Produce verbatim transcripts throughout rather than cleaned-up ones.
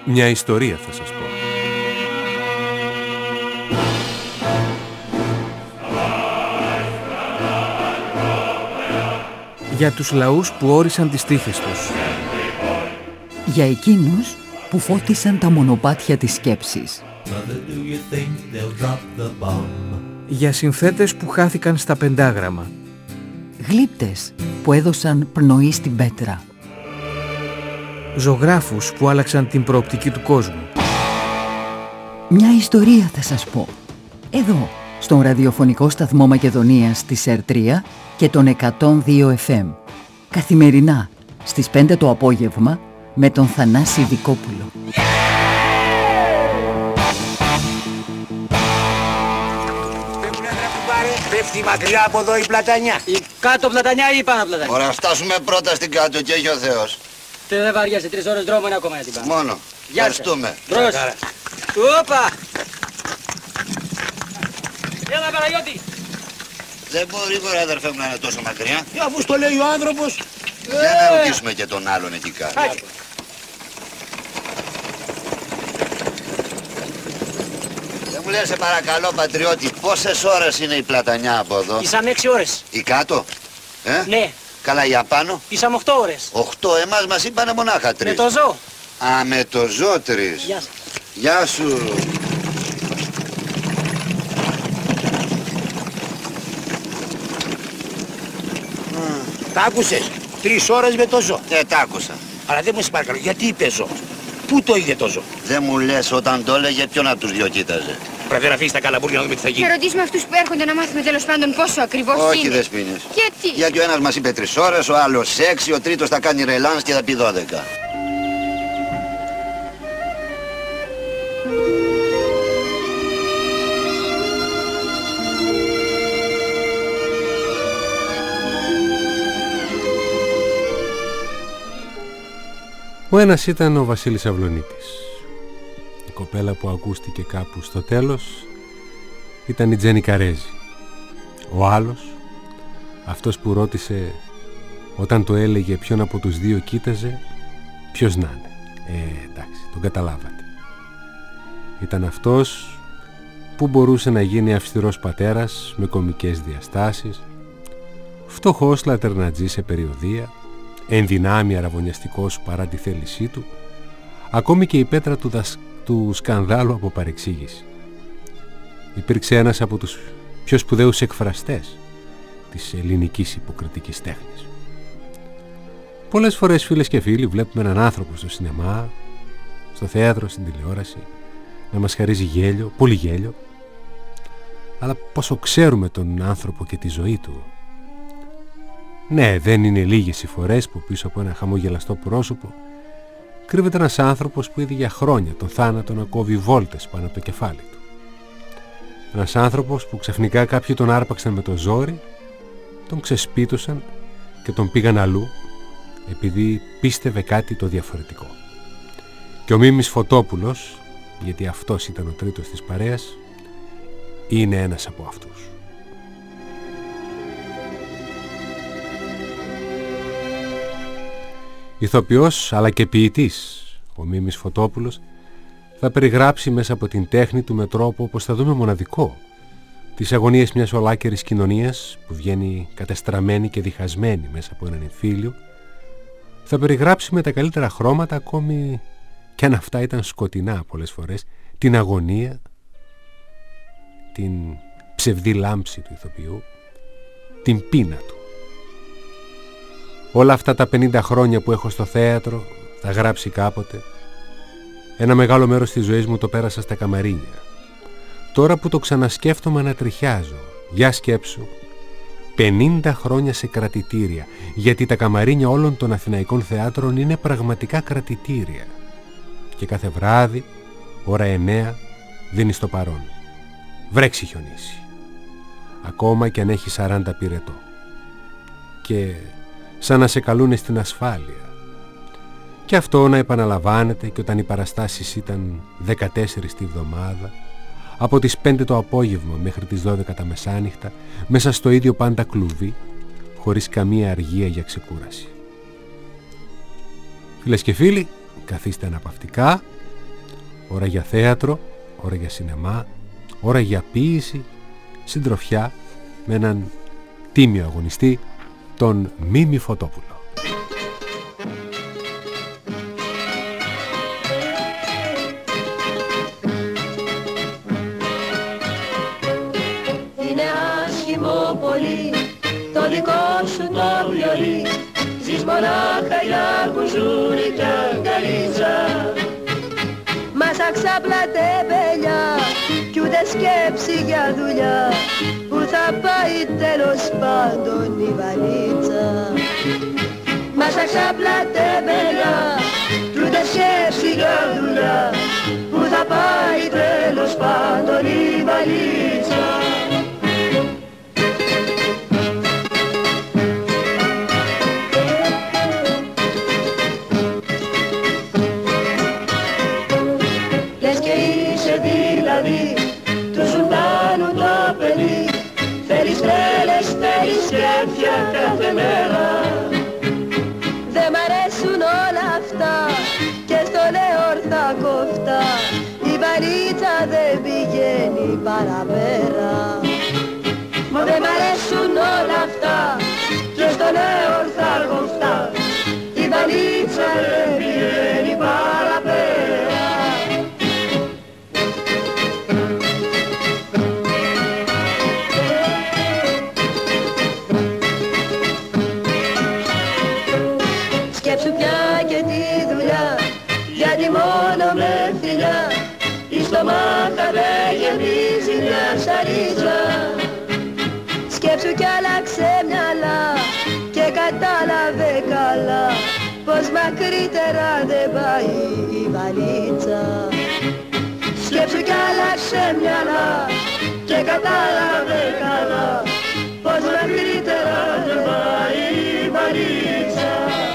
Μια ιστορία θα σας πω. Για τους λαούς που όρισαν τις τύχες τους. Για εκείνους που φώτισαν τα μονοπάτια της σκέψης. Για συνθέτες που χάθηκαν στα πεντάγραμμα. Γλύπτες που έδωσαν πνοή στην πέτρα. Ζωγράφους που άλλαξαν την προοπτική του κόσμου. Μια ιστορία θα σας πω. Εδώ, στον ραδιοφωνικό σταθμό Μακεδονίας της ΕΡ τρία και τον εκατόν δύο εφ εμ. Καθημερινά, στις πέντε το απόγευμα, με τον Θανάση Δικόπουλο. Πέφτει μακριά από εδώ η πλατανιά. Η κάτω πλατανιά ή η πάνω πλατανιά. Ωραία, φτάσουμε πρώτα στην κάτω και έχει ο Θεός. Τι δεν βαριέσαι, τρεις ώρες δρόμο είναι ακόμα για την πάνω. Μόνο. Ευχαριστούμε. Τρως. Όπα. Έλα Παναγιώτη. Δεν μπορεί τώρα αδερφέ μου να είναι τόσο μακριά. Και αφού στο λέει ο άνθρωπος. Για να ρωτήσουμε και τον άλλον εκεί κάτω. Δεν μου λες σε παρακαλώ πατριώτη, πόσες ώρες είναι η πλατανιά από εδώ? Ήσαμε έξι ώρες. Η κάτω? Ε? Ναι. Καλά η απάνω? Ήσαμε οχτώ ώρες. Οχτώ, εμάς μας είπανε μονάχα τρεις. Με το ζώο. Α, με το ζώο τρεις. Γεια σας. Γεια σου. Τα άκουσες, τρεις ώρες με το ζώο. Ε, τα άκουσα. Αλλά δεν μου σε παρακαλώ, γιατί είπε ζώο? Πού το είδε το ζώο? Δεν μου λες όταν το έλεγε ποιον από τους δυο κοίταζε. Πρέπει να αφήσεις τα καλαμπούρια να δούμε τι θα γίνει. Να ρωτήσουμε αυτούς που έρχονται να μάθουμε τέλος πάντων πόσο ακριβώς είναι. Όχι δεσποίνες. Γιατί? Γιατί ο ένας μας είπε τρεις ώρες, ο άλλος έξι, ο τρίτος θα κάνει ρελάνς και θα πει δώδεκα. Ο ένας ήταν ο Βασίλης Αυλονίτης. Η κοπέλα που ακούστηκε κάπου στο τέλος ήταν η Τζέννη Καρέζη. Ο άλλος, αυτός που ρώτησε όταν το έλεγε ποιον από τους δύο κοίταζε, ποιος να είναι. Ε, εντάξει, τον καταλάβατε. Ήταν αυτός που μπορούσε να γίνει αυστηρός πατέρας με κωμικές διαστάσεις, φτωχός λατερνατζής σε περιοδεία, εν δυνάμει αραβωνιαστικός παρά τη θέλησή του, ακόμη και η πέτρα του, δασ... του σκανδάλου από παρεξήγηση. Υπήρξε ένας από τους πιο σπουδαίους εκφραστές της ελληνικής υποκριτικής τέχνης. Πολλές φορές, φίλες και φίλοι, βλέπουμε έναν άνθρωπο στο σινεμά, στο θέατρο, στην τηλεόραση, να μας χαρίζει γέλιο, πολύ γέλιο, αλλά πόσο ξέρουμε τον άνθρωπο και τη ζωή του. Ναι, δεν είναι λίγες οι φορές που πίσω από ένα χαμογελαστό πρόσωπο κρύβεται ένας άνθρωπος που είδε για χρόνια τον θάνατο να κόβει βόλτες πάνω από το κεφάλι του. Ένας άνθρωπος που ξαφνικά κάποιοι τον άρπαξαν με το ζόρι, τον ξεσπίτωσαν και τον πήγαν αλλού επειδή πίστευε κάτι το διαφορετικό. Και ο Μίμης Φωτόπουλος, γιατί αυτός ήταν ο τρίτος της παρέας, είναι ένας από αυτούς. Ηθοποιός αλλά και ποιητής, ο Μίμης Φωτόπουλος θα περιγράψει μέσα από την τέχνη του με τρόπο όπως θα δούμε μοναδικό τις αγωνίες μιας ολάκερης κοινωνίας που βγαίνει κατεστραμμένη και διχασμένη μέσα από έναν εμφύλιο. Θα περιγράψει με τα καλύτερα χρώματα, ακόμη και αν αυτά ήταν σκοτεινά πολλές φορές, την αγωνία, την ψευδή λάμψη του ηθοποιού, την πείνα του. Όλα αυτά τα πενήντα χρόνια που έχω στο θέατρο, θα γράψει κάποτε, ένα μεγάλο μέρος της ζωής μου το πέρασα στα καμαρίνια. Τώρα που το ξανασκέφτομαι ανατριχιάζω. Για σκέψου, πενήντα χρόνια σε κρατητήρια, γιατί τα καμαρίνια όλων των αθηναϊκών θεάτρων είναι πραγματικά κρατητήρια. Και κάθε βράδυ, ώρα εννέα, δίνεις το παρόν. Βρέξει χιονίσει. Ακόμα και αν έχει σαράντα πυρετό. Και σαν να σε καλούνε στην ασφάλεια. Και αυτό να επαναλαμβάνεται και όταν οι παραστάσεις ήταν δεκατέσσερις τη βδομάδα, από τις πέντε το απόγευμα μέχρι τις δώδεκα τα μεσάνυχτα, μέσα στο ίδιο πάντα κλουβί, χωρίς καμία αργία για ξεκούραση. Φίλες και φίλοι, καθίστε αναπαυτικά, ώρα για θέατρο, ώρα για σινεμά, ώρα για ποίηση, συντροφιά με έναν τίμιο αγωνιστή, τον Μίμη Φωτόπουλο. Είναι άσχημο πολύ το δικό σου το βιολί, ζεις μονάχα για κουζούρι κι αγκαλίτσα. Μάσαξα πλατεμπελιά κι ούτε σκέψη για δουλειά, που θα πάει τέλος πάντων η βαλίτσα. Μάσαξα πλατεμπελιά κι ούτε σκέψη για δουλειά, που θα πάει τέλος πάντων η βαλίτσα. Κάθε μέρα δε μ' αρέσουν όλα αυτά και στο λέω ορθά κοφτά, η βαλίτσα δεν πηγαίνει παραπέρα. Δε μ' αρέσουν όλα αυτά και στο λέω ορθά κοφτά, η βαλίτσα δεν πηγαίνει παραπέρα. Στομάχα δεν γεμίζει μια σαλίτσα. Σκέψου κι άλλαξε μυαλά και κατάλαβε καλά πως μακρύτερα δεν πάει η βαλίτσα. Σκέψου κι άλλαξε μυαλά και κατάλαβε καλά πως μακρύτερα δεν πάει η βαλίτσα.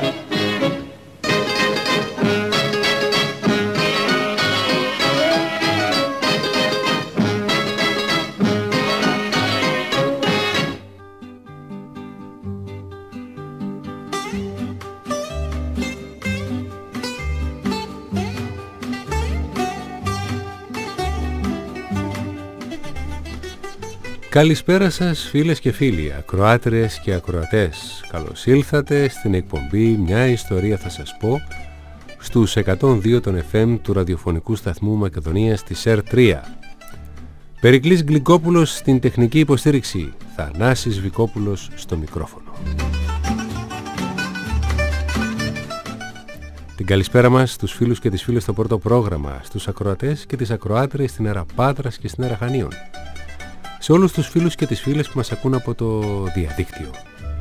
Καλησπέρα σας φίλες και φίλοι, ακροάτριες και ακροατές. Καλώς ήλθατε στην εκπομπή «Μια ιστορία θα σας πω» στους εκατόν δύο των εφ εμ του ραδιοφωνικού σταθμού Μακεδονίας της ΕΡ τρία. Περικλής Γλυκόπουλος στην τεχνική υποστήριξη, Θανάσης Βικόπουλος στο μικρόφωνο. Την καλησπέρα μας στους φίλους και τις φίλες στο πρώτο πρόγραμμα, στους ακροατές και τις ακροάτριες στην ΕΡΑ Πάτρας και στην ΕΡΑ Χανίων. Σε όλους τους φίλους και τις φίλες που μας ακούν από το διαδίκτυο.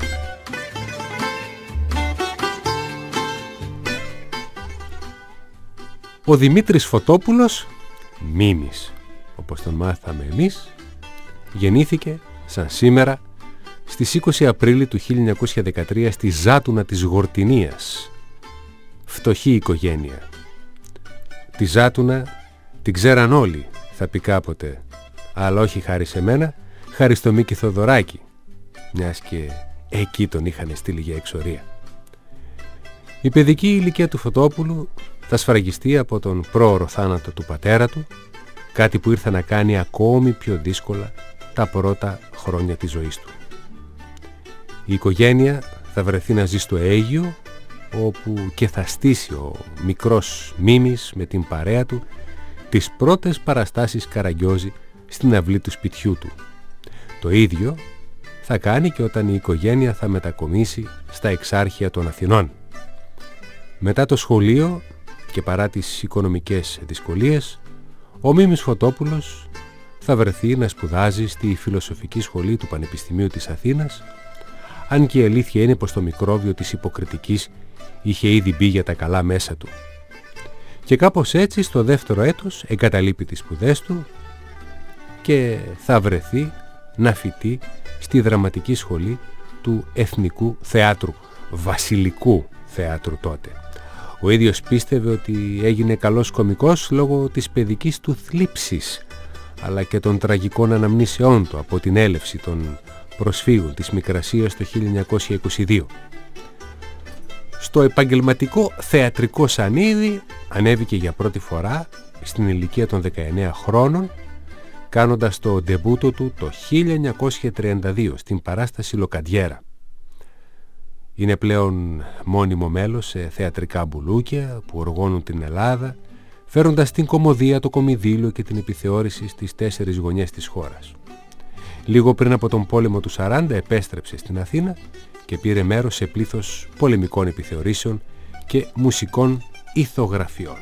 Ο Δημήτρης Φωτόπουλος, Μίμης, όπως τον μάθαμε εμείς, γεννήθηκε σαν σήμερα στις είκοσι Απρίλη του χίλια εννιακόσια δεκατρία στη Ζάτουνα της Γορτινίας. Φτωχή οικογένεια. Τη Ζάτουνα την ξέραν όλοι, θα πει κάποτε, αλλά όχι χάρη σε μένα, χάρη στο Μίκη Θοδωράκη, μιας και εκεί τον είχαν στείλει για εξορία. Η παιδική ηλικία του Φωτόπουλου θα σφραγιστεί από τον πρόωρο θάνατο του πατέρα του, κάτι που ήρθε να κάνει ακόμη πιο δύσκολα τα πρώτα χρόνια της ζωής του. Η οικογένεια θα βρεθεί να ζει στο Αίγυο, όπου και θα στήσει ο μικρός Μίμης με την παρέα του τις πρώτες παραστάσεις Καραγκιόζη στην αυλή του σπιτιού του. Το ίδιο θα κάνει και όταν η οικογένεια θα μετακομίσει στα Εξάρχεια των Αθηνών. Μετά το σχολείο και παρά τις οικονομικές δυσκολίες, ο Μίμης Φωτόπουλος θα βρεθεί να σπουδάζει στη Φιλοσοφική Σχολή του Πανεπιστημίου της Αθήνας, αν και η αλήθεια είναι πως το μικρόβιο της υποκριτικής είχε ήδη μπει για τα καλά μέσα του. Και κάπως έτσι στο δεύτερο έτος εγκαταλείπει τις σπουδές του και θα βρεθεί να φοιτεί στη δραματική σχολή του Εθνικού Θεάτρου, Βασιλικού Θεάτρου τότε. Ο ίδιος πίστευε ότι έγινε καλός κωμικός λόγω της παιδικής του θλίψης, αλλά και των τραγικών αναμνήσεών του από την έλευση των προσφύγων της Μικρασίας το χίλια εννιακόσια είκοσι δύο. Στο επαγγελματικό θεατρικό σανίδι ανέβηκε για πρώτη φορά στην ηλικία των δεκαεννέα χρόνων, κάνοντας το ντεμπούτο του το χίλια εννιακόσια τριάντα δύο στην παράσταση Λοκαντιέρα. Είναι πλέον μόνιμο μέλος σε θεατρικά μπουλούκια που οργώνουν την Ελλάδα, φέροντας την κωμωδία, το κομιδήλιο και την επιθεώρηση στις τέσσερις γωνιές της χώρας. Λίγο πριν από τον πόλεμο του σαράντα επέστρεψε στην Αθήνα και πήρε μέρος σε πλήθος πολεμικών επιθεωρήσεων και μουσικών ηθογραφιών.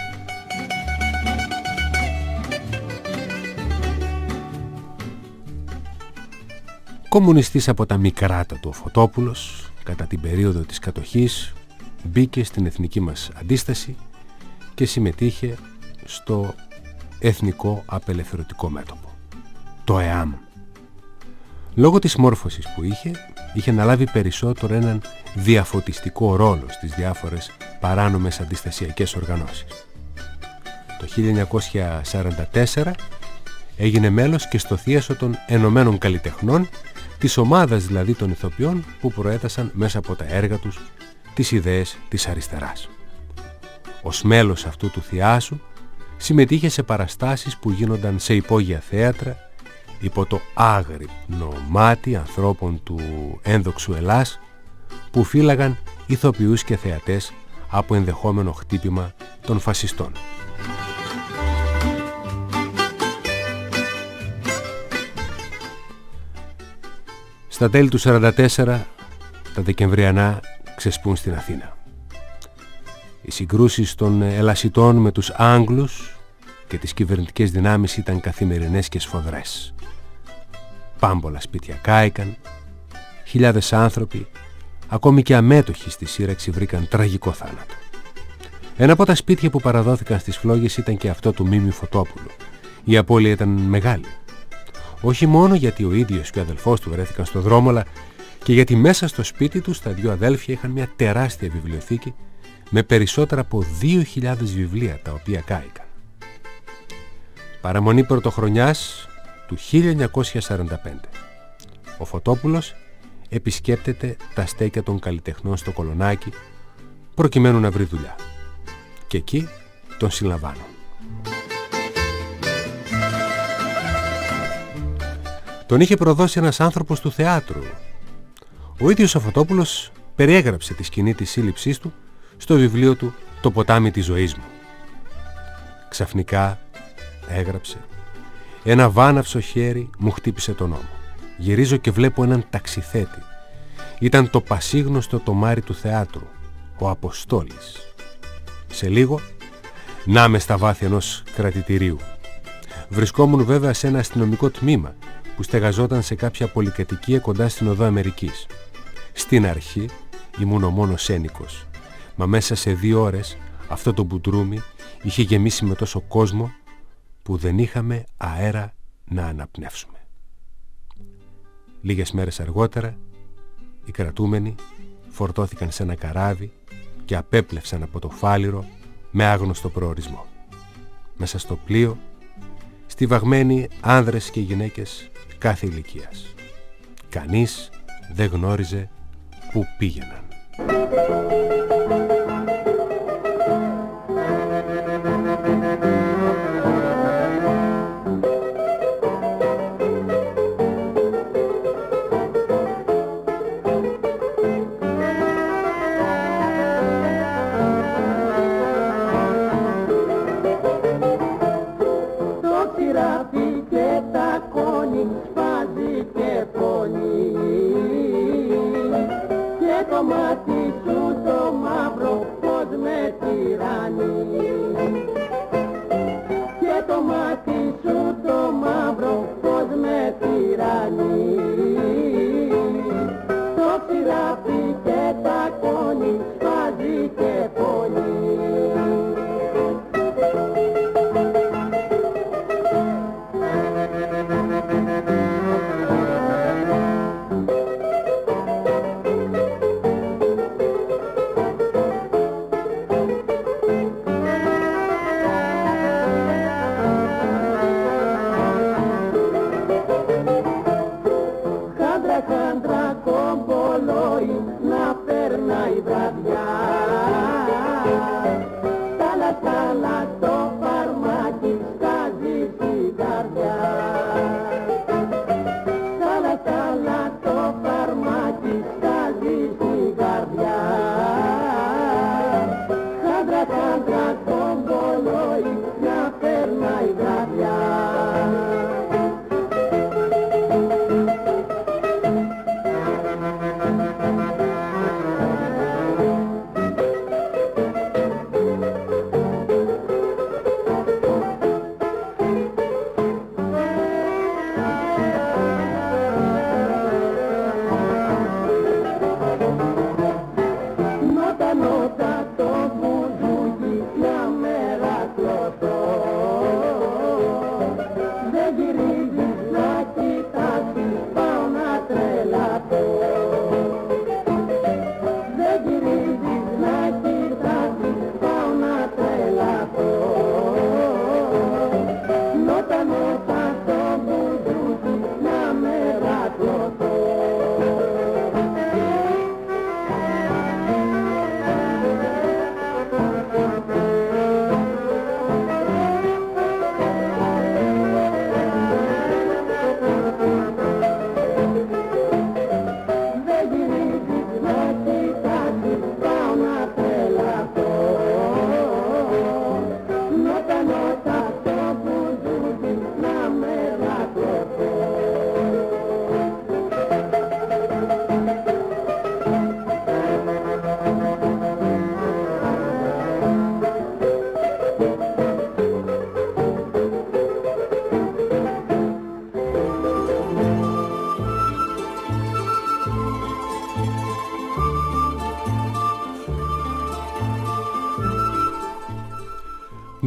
Κομμουνιστής από τα μικράτα του ο Φωτόπουλος, κατά την περίοδο της κατοχής μπήκε στην εθνική μας αντίσταση και συμμετείχε στο Εθνικό Απελευθερωτικό Μέτωπο, το ΕΑΜ. Λόγω της μόρφωσης που είχε, είχε αναλάβει περισσότερο έναν διαφωτιστικό ρόλο στις διάφορες παράνομες αντιστασιακές οργανώσεις. Το χίλια εννιακόσια σαράντα τέσσερα έγινε μέλος και στο Θίασο των Ενωμένων Καλλιτεχνών, της ομάδας δηλαδή των ηθοποιών που προέτασαν μέσα από τα έργα τους τις ιδέες της αριστεράς. Ως μέλος αυτού του θειάσου συμμετείχε σε παραστάσεις που γίνονταν σε υπόγεια θέατρα υπό το άγρυπνο μάτι ανθρώπων του ένδοξου Ελλάς που φύλαγαν ηθοποιούς και θεατές από ενδεχόμενο χτύπημα των φασιστών. Στα τέλη του σαράντα τέσσερα τα Δεκεμβριανά ξεσπούν στην Αθήνα. Οι συγκρούσεις των Ελασιτών με τους Άγγλους και τις κυβερνητικές δυνάμεις ήταν καθημερινές και σφοδρές. Πάμπολα σπίτια κάηκαν, χιλιάδες άνθρωποι, ακόμη και αμέτωχοι στη σύραξη, βρήκαν τραγικό θάνατο. Ένα από τα σπίτια που παραδόθηκαν στις φλόγες ήταν και αυτό του Μίμη Φωτόπουλου. Η απώλεια ήταν μεγάλη. Όχι μόνο γιατί ο ίδιος και ο αδελφός του βρέθηκαν στο δρόμο, αλλά και γιατί μέσα στο σπίτι τους τα δύο αδέλφια είχαν μια τεράστια βιβλιοθήκη με περισσότερα από δύο χιλιάδες βιβλία τα οποία κάηκαν. Παραμονή πρωτοχρονιάς του χίλια εννιακόσια σαράντα πέντε. Ο Φωτόπουλος επισκέπτεται τα στέκια των καλλιτεχνών στο Κολονάκι προκειμένου να βρει δουλειά. Και εκεί τον συλλαμβάνουν. Τον είχε προδώσει ένας άνθρωπος του θεάτρου. Ο ίδιος ο Φωτόπουλος περιέγραψε τη σκηνή της σύλληψής του στο βιβλίο του «Το ποτάμι της ζωής μου». Ξαφνικά, έγραψε, ένα βάναυσο χέρι μου χτύπησε τον ώμο. Γυρίζω και βλέπω έναν ταξιθέτη. Ήταν το πασίγνωστο τομάρι του θεάτρου, ο Αποστόλης. Σε λίγο, να με στα βάθη ενός κρατητηρίου. Βρισκόμουν βέβαια σε ένα αστυνομικό τμήμα που στεγαζόταν σε κάποια πολυκατοικία κοντά στην Οδό Αμερικής. Στην αρχή ήμουν ο μόνος ένικος, μα μέσα σε δύο ώρες αυτό το μπουντρούμι είχε γεμίσει με τόσο κόσμο που δεν είχαμε αέρα να αναπνεύσουμε. Λίγες μέρες αργότερα οι κρατούμενοι φορτώθηκαν σε ένα καράβι και απέπλευσαν από το Φάληρο με άγνωστο προορισμό. Μέσα στο πλοίο στιβαγμένοι άνδρες και γυναίκες κάθε ηλικίας. Κανείς δεν γνώριζε πού πήγαιναν. Τάλα, τάλα, το φάρμα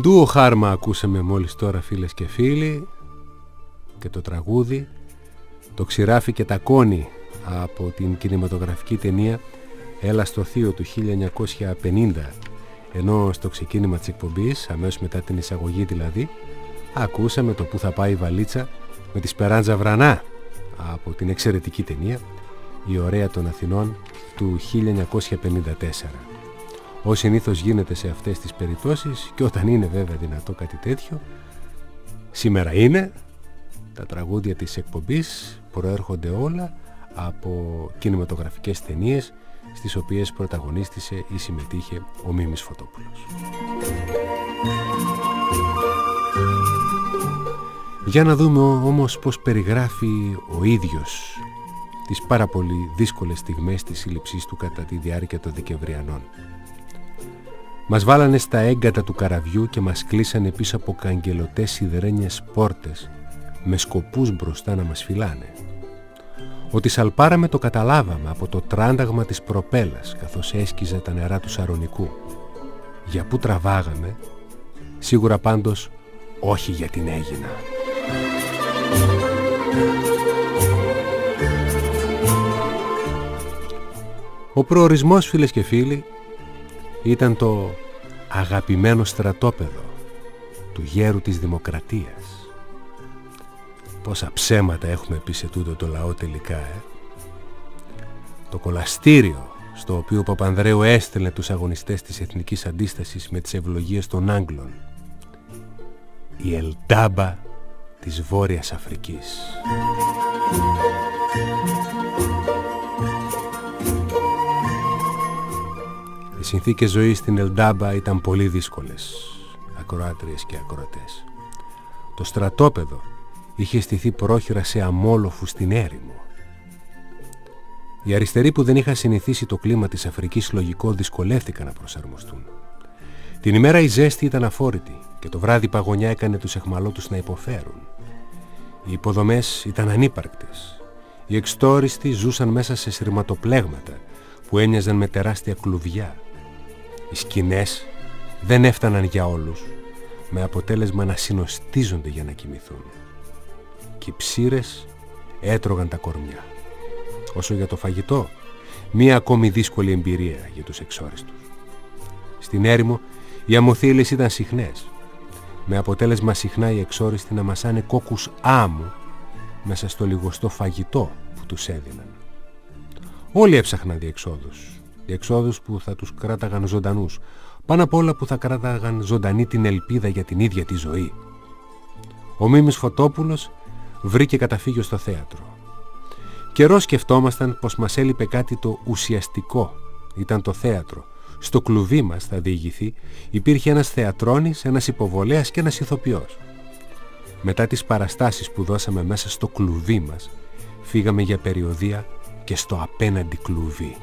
Ντουο Χάρμα ακούσαμε μόλις τώρα, φίλες και φίλοι, και το τραγούδι το Ξηράφι και τα Κόνη από την κινηματογραφική ταινία Έλα στο Θείο του χίλια εννιακόσια πενήντα, ενώ στο ξεκίνημα της εκπομπής, αμέσως μετά την εισαγωγή δηλαδή, ακούσαμε το Πού θα πάει η βαλίτσα με τη Σπεράντζα Βρανά από την εξαιρετική ταινία Η Ωραία των Αθηνών του χίλια εννιακόσια πενήντα τέσσερα. Ως συνήθως γίνεται σε αυτές τις περιπτώσεις, και όταν είναι βέβαια δυνατό κάτι τέτοιο, σήμερα είναι, τα τραγούδια της εκπομπής προέρχονται όλα από κινηματογραφικές ταινίες στις οποίες πρωταγωνίστησε ή συμμετείχε ο Μίμης Φωτόπουλος. Για να δούμε όμως πώς περιγράφει ο ίδιος τις πάρα πολύ δύσκολες στιγμές της σύλληψής του κατά τη διάρκεια των Δεκεμβριανών. Μας βάλανε στα έγκατα του καραβιού και μας κλείσανε πίσω από καγγελωτές σιδερένιες πόρτες με σκοπούς μπροστά να μας φυλάνε. Ότι σαλπάραμε το καταλάβαμε από το τράνταγμα της προπέλας καθώς έσκιζε τα νερά του Σαρονικού. Για πού τραβάγαμε, σίγουρα πάντως όχι για την Αίγινα. Ο προορισμός, φίλες και φίλοι, ήταν το αγαπημένο στρατόπεδο του γέρου της Δημοκρατίας. Πόσα ψέματα έχουμε πει σε τούτο το λαό τελικά, ε? Το κολαστήριο στο οποίο ο Παπανδρέου έστελνε τους αγωνιστές της εθνικής αντίστασης με τις ευλογίες των Άγγλων. Η Ελντάμπα της Βόρειας Αφρικής. Οι συνθήκες ζωής στην Ελντάμπα ήταν πολύ δύσκολες, ακροάτριες και ακροατές. Το στρατόπεδο είχε στηθεί πρόχειρα σε αμόλοφους στην έρημο. Οι αριστεροί που δεν είχαν συνηθίσει το κλίμα της Αφρικής λογικό δυσκολεύτηκαν να προσαρμοστούν. Την ημέρα η ζέστη ήταν αφόρητη και το βράδυ η παγωνιά έκανε τους αιχμαλώτους να υποφέρουν. Οι υποδομές ήταν ανύπαρκτες. Οι εξτόριστοι ζούσαν μέσα σε σειρματοπλέγματα που έμοιαζαν με τεράστια κλουβιά. Οι σκηνές δεν έφταναν για όλους, με αποτέλεσμα να συνοστίζονται για να κοιμηθούν. Και οι ψήρες έτρωγαν τα κορμιά. Όσο για το φαγητό, μία ακόμη δύσκολη εμπειρία για τους εξόριστους. Στην έρημο οι αμμοθύλες ήταν συχνές, με αποτέλεσμα συχνά οι εξόριστοι να μασάνε κόκκους άμμου μέσα στο λιγοστό φαγητό που τους έδιναν. Όλοι έψαχναν διεξόδους, διεξόδους που θα τους κράταγαν ζωντανούς, πάνω απ' όλα που θα κράταγαν ζωντανή την ελπίδα για την ίδια τη ζωή. Ο Μίμης Φωτόπουλος βρήκε καταφύγιο στο θέατρο. Καιρό σκεφτόμασταν πως μας έλειπε κάτι το ουσιαστικό. Ήταν το θέατρο. Στο κλουβί μας, θα διηγηθεί, υπήρχε ένας θεατρώνης, ένας υποβολέας και ένας ηθοποιός. Μετά τις παραστάσεις που δώσαμε μέσα στο κλουβί μας, φύγαμε για περιοδεία και στο απέναντι κλουβί.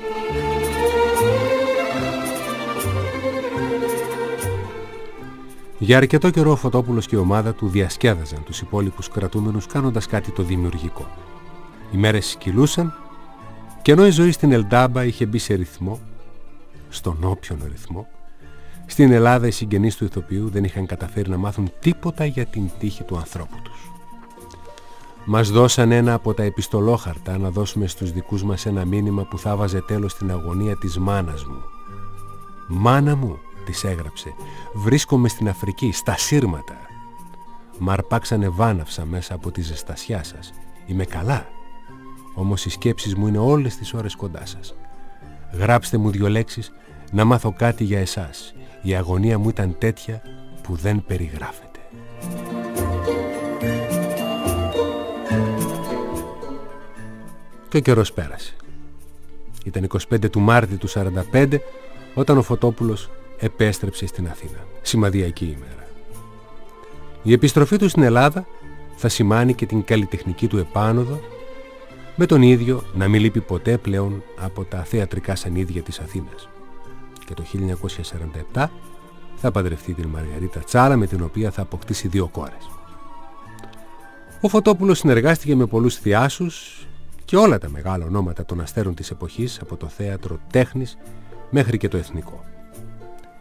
Για αρκετό καιρό ο Φωτόπουλος και η ομάδα του διασκέδαζαν τους υπόλοιπους κρατούμενους κάνοντας κάτι το δημιουργικό. Οι μέρες κυλούσαν και ενώ η ζωή στην Ελντάμπα είχε μπει σε ρυθμό, στον όποιον ρυθμό, στην Ελλάδα οι συγγενείς του ηθοποιού δεν είχαν καταφέρει να μάθουν τίποτα για την τύχη του ανθρώπου τους. Μας δώσαν ένα από τα επιστολόχαρτα να δώσουμε στους δικούς μας ένα μήνυμα που θα βάζε τέλος στην αγωνία της μάνας μου. «Μάνα μου», της έγραψε, «βρίσκομαι στην Αφρική, στα σύρματα. Μ' αρπάξανε βάναυσα μέσα από τη ζεστασιά σας. Είμαι καλά. Όμως οι σκέψεις μου είναι όλες τις ώρες κοντά σας. Γράψτε μου δυο λέξεις να μάθω κάτι για εσάς. Η αγωνία μου ήταν τέτοια που δεν περιγράφεται». Και ο καιρός πέρασε. Ήταν εικοστή πέμπτη του Μάρτη του σαράντα πέντε όταν ο Φωτόπουλος επέστρεψε στην Αθήνα. Σημαδιακή ημέρα. Η επιστροφή του στην Ελλάδα θα σημάνει και την καλλιτεχνική του επάνωδο, με τον ίδιο να μην λείπει ποτέ πλέον από τα θεατρικά σανίδια της Αθήνας. Και το χίλια εννιακόσια σαράντα επτά θα παντρευτεί την Μαργαρίτα Τσάλα, με την οποία θα αποκτήσει δύο κόρες. Ο Φωτόπουλος συνεργάστηκε με πολλούς θειάσους και όλα τα μεγάλα ονόματα των αστέρων της εποχής, από το θέατρο τέχνης μέχρι και το εθνικό.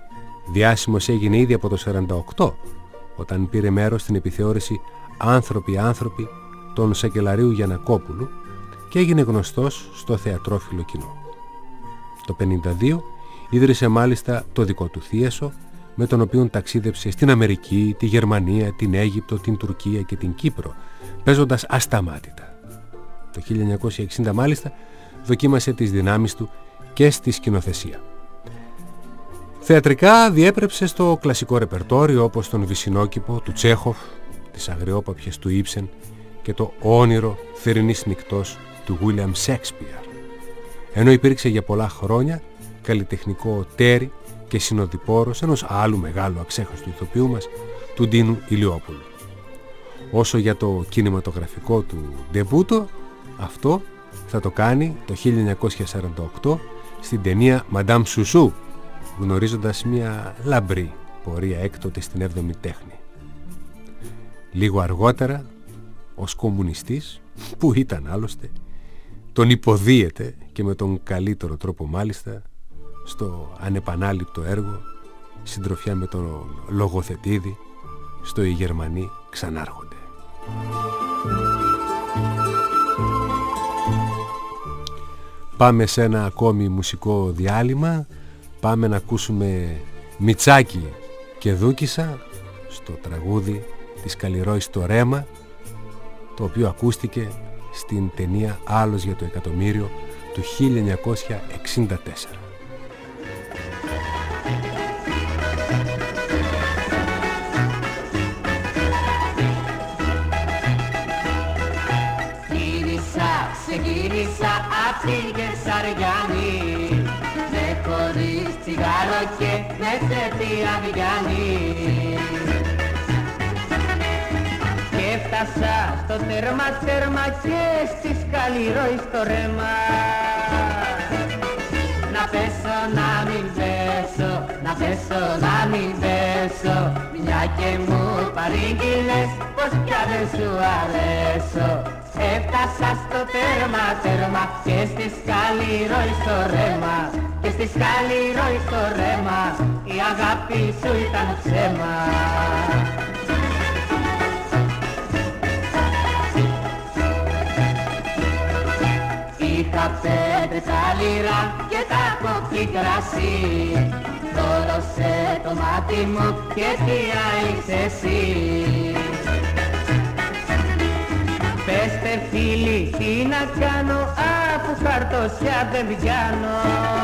Διάσημος έγινε ήδη από το σαράντα οκτώ, όταν πήρε μέρος στην επιθεώρηση «Άνθρωποι-άνθρωποι» των Σακελαρίου Γιαννακόπουλου και έγινε γνωστός στο θεατρόφιλο κοινό. Το πενήντα δύο ίδρυσε μάλιστα το δικό του θίασο, με τον οποίο ταξίδεψε στην Αμερική, τη Γερμανία, την Αίγυπτο, την Τουρκία και την Κύπρο, παίζοντας ασταμάτητα. Το χίλια εννιακόσια εξήντα μάλιστα δοκίμασε τις δυνάμεις του και στη σκηνοθεσία. Θεατρικά διέπρεψε στο κλασικό ρεπερτόριο, όπως τον Βυσσινόκηπο του Τσέχοφ, τις Αγριόπαπιες του Ήψεν και το Όνειρο θερινής νυχτός του Βίλιαμ Σέξπιαρ, ενώ υπήρξε για πολλά χρόνια καλλιτεχνικό τέρι και συνοδοιπόρος ενός άλλου μεγάλου αξέχαστου ηθοποιού μας, του Ντίνου Ηλιόπουλου. Όσο για το κινηματογραφικό του ντεμπούτο, αυτό θα το κάνει το χίλια εννιακόσια σαράντα οκτώ στην ταινία «Μαντάμ Σουσού», γνωρίζοντας μια λαμπρή πορεία έκτοτε στην έβδομη τέχνη. Λίγο αργότερα, ως κομμουνιστής, που ήταν άλλωστε, τον υποδίεται και με τον καλύτερο τρόπο μάλιστα στο ανεπανάληπτο έργο «Συντροφιά με τον Λογοθετίδη» στο «Οι Γερμανοί ξανάρχονται». Πάμε σε ένα ακόμη μουσικό διάλειμμα. Πάμε να ακούσουμε Μιτσάκη και Δούκησα στο τραγούδι της Καλλιρόη στο Ρέμα, το οποίο ακούστηκε στην ταινία «Άλλος για το εκατομμύριο» του χίλια εννιακόσια εξήντα τέσσερα. Ξεκίνησα απ' την Κεσαριάνη, με χωρίς τσιγάρο και με θετία Βιάννη. Και έφτασα στο τέρμα τέρμα και στη Σκαλιρόη στο Ρέμα. Να πέσω, να μην πέσω, να πέσω, να μην πέσω, μια και μου παρήγγειλες πως πια δεν σου αρέσω. Έφτασα στο τέρμα, τέρμα και στη Σκαλιρόη στο Ρέμα. Και στη Σκαλιρόη στο Ρέμα η αγάπη σου ήταν ψέμα. Είχα πέντε τα λίρα και τα κόκκι κρασί. Θόλωσε το μάτι μου και τι άλλαξε εσύ. Πεστε φίλοι, τι να κάνω, αφού χαρτοσιά δεν βγαίνω.